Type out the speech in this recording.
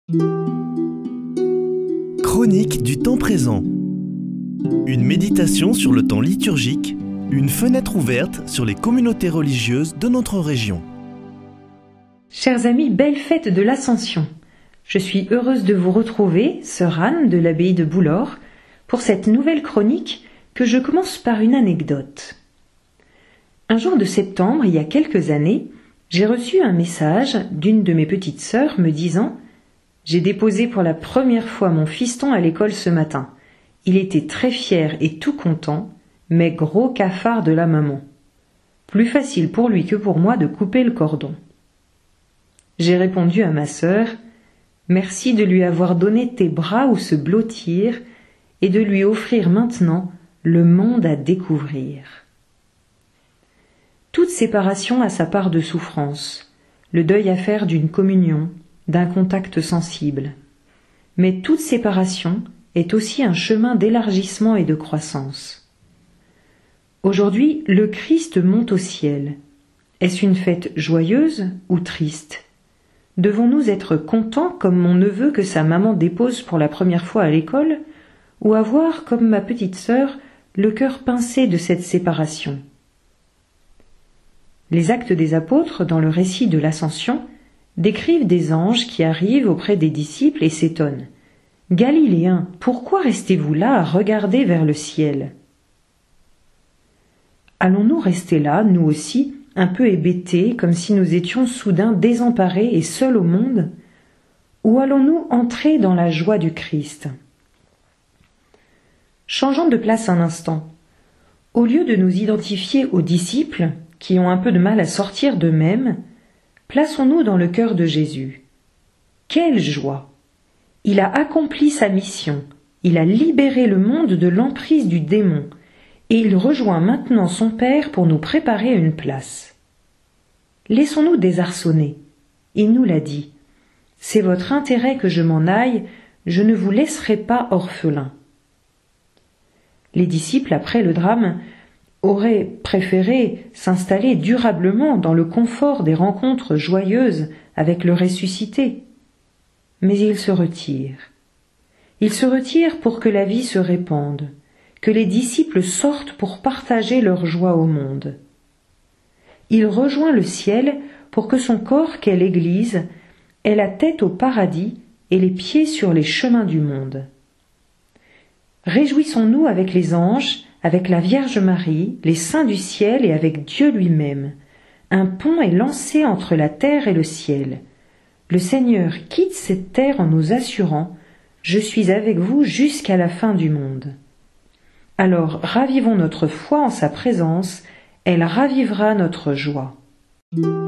Chronique du temps présent. Une méditation sur le temps liturgique, une fenêtre ouverte sur les communautés religieuses de notre région. Chers amis, belle fête de l'Ascension. Je suis heureuse de vous retrouver, sœur Anne de l'abbaye de Boulor, pour cette nouvelle chronique que je commence par une anecdote. Un jour de septembre, il y a quelques années, j'ai reçu un message d'une de mes petites sœurs me disant « J'ai déposé pour la première fois mon fiston à l'école ce matin. Il était très fier et tout content, mais gros cafard de la maman. Plus facile pour lui que pour moi de couper le cordon. » J'ai répondu à ma sœur « Merci de lui avoir donné tes bras où se blottir et de lui offrir maintenant le monde à découvrir. » Toute séparation a sa part de souffrance, le deuil à faire d'une communion, d'un contact sensible. Mais toute séparation est aussi un chemin d'élargissement et de croissance. Aujourd'hui, le Christ monte au ciel. Est-ce une fête joyeuse ou triste ? Devons-nous être contents comme mon neveu que sa maman dépose pour la première fois à l'école, ou avoir, comme ma petite sœur, le cœur pincé de cette séparation ? Les Actes des Apôtres, dans le récit de l'Ascension, décrivent des anges qui arrivent auprès des disciples et s'étonnent. « Galiléens, pourquoi restez-vous là à regarder vers le ciel ?» Allons-nous rester là, nous aussi, un peu hébétés, comme si nous étions soudain désemparés et seuls au monde ? Ou allons-nous entrer dans la joie du Christ ? Changeons de place un instant. Au lieu de nous identifier aux disciples, qui ont un peu de mal à sortir d'eux-mêmes, plaçons-nous dans le cœur de Jésus. Quelle joie! Il a accompli sa mission, il a libéré le monde de l'emprise du démon, et il rejoint maintenant son Père pour nous préparer une place. Laissons-nous désarçonner. Il nous l'a dit. C'est votre intérêt que je m'en aille, je ne vous laisserai pas orphelins. Les disciples, après le drame, auraient préféré s'installer durablement dans le confort des rencontres joyeuses avec le ressuscité. Mais ils se retirent. Ils se retirent pour que la vie se répande, que les disciples sortent pour partager leur joie au monde. Il rejoint le ciel pour que son corps qu'est l'Église ait la tête au paradis et les pieds sur les chemins du monde. Réjouissons-nous avec les anges, avec la Vierge Marie, les saints du ciel et avec Dieu lui-même. Un pont est lancé entre la terre et le ciel. Le Seigneur quitte cette terre en nous assurant « Je suis avec vous jusqu'à la fin du monde ». Alors ravivons notre foi en sa présence, elle ravivera notre joie.